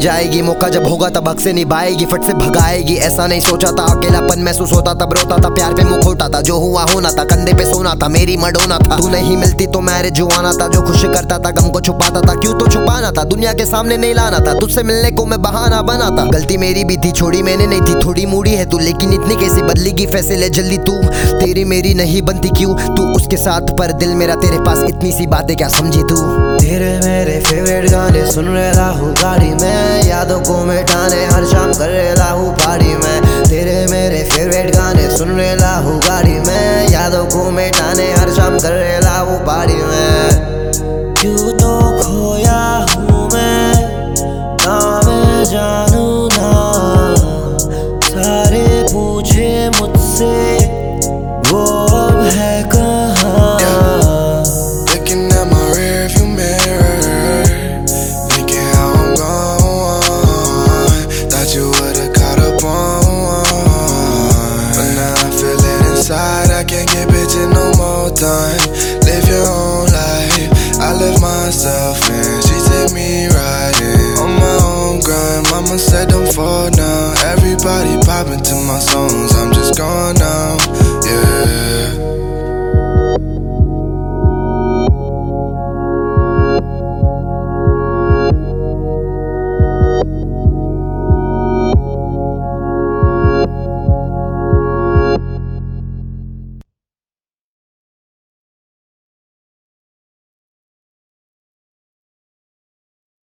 जाएगी, मौका जब होगा तब हक से निभाएगी, फट से भगाएगी। ऐसा नहीं सोचा था, अकेलापन महसूस होता तब रोता था, प्यार पे मुंह खोटा था, जो हुआ होना था, कंधे पे सोना था, मेरी मडोना था। तू नहीं मिलती तो मैरिज जुआना था, जो खुश करता था गम को छुपाता था, क्यों तो छुपाना था, दुनिया के सामने नहीं लाना था, तुझसे मिलने को मैं बहाना बनाता। गलती मेरी भी थी, छोड़ी मैंने नहीं थी, थोड़ी मूडी है तू, लेकिन इतनी कैसी बदलेगी फैसले जल्दी तू। तेरी मेरी नहीं बनती क्यों तू उसके साथ, पर दिल मेरा तेरे पास, इतनी सी बातें क्या समझी तू। तेरे मेरे फेवरेट गाने सुन रहा हूँ गाड़ी में, यादों को मिटाने हर शाम कर रहा हूँ पार्टी में। तेरे मेरे फेवरेट गाने सुन रहा हूँ गाड़ी में, यादों को मिटाने हर शाम कर रहा हूँ पार्टी में। क्यों तो खोया हूँ मैं, ना मैं जानू ना, सारे पूछे मुझसे वो अब है कहाँ। I can't get bitchin' no more time. Live your own life. I live myself in. She take me riding on my own grind. Mama said don't fall now. Everybody poppin' to my songs. I'm just gone now. Yeah.